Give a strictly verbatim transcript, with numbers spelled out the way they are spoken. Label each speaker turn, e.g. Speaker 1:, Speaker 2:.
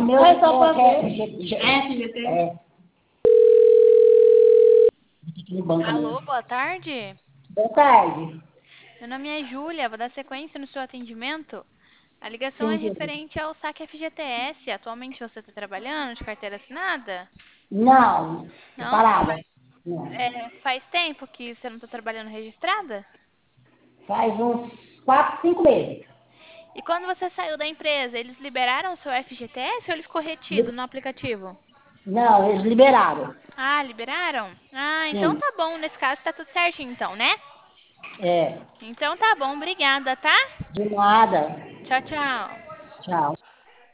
Speaker 1: meu
Speaker 2: Foi só
Speaker 1: é,
Speaker 2: pra
Speaker 1: é,
Speaker 2: ver.
Speaker 1: F G T.
Speaker 2: É, F G T.
Speaker 1: É, aqui no banco
Speaker 3: Alô,
Speaker 1: mesmo.
Speaker 3: boa tarde.
Speaker 1: Boa tarde.
Speaker 3: Meu nome é Júlia, vou dar sequência no seu atendimento. A ligação é
Speaker 1: Sim, Júlia.
Speaker 3: referente ao saque F G T S. Atualmente você está trabalhando de carteira assinada?
Speaker 1: Não, tô
Speaker 3: Não?
Speaker 1: parada.
Speaker 3: Faz,
Speaker 1: Não.
Speaker 3: é, faz tempo que você não está trabalhando registrada?
Speaker 1: Faz uns quatro, cinco meses.
Speaker 3: E quando você saiu da empresa, eles liberaram o seu F G T S ou ele ficou retido
Speaker 1: Li-
Speaker 3: no aplicativo?
Speaker 1: Não, eles liberaram.
Speaker 3: Ah, liberaram? Ah, então
Speaker 1: Sim,
Speaker 3: tá bom. Nesse caso tá tudo certinho então, né?
Speaker 1: é.
Speaker 3: Então tá bom, obrigada, tá?
Speaker 1: De nada.
Speaker 3: Tchau, tchau.
Speaker 1: Tchau.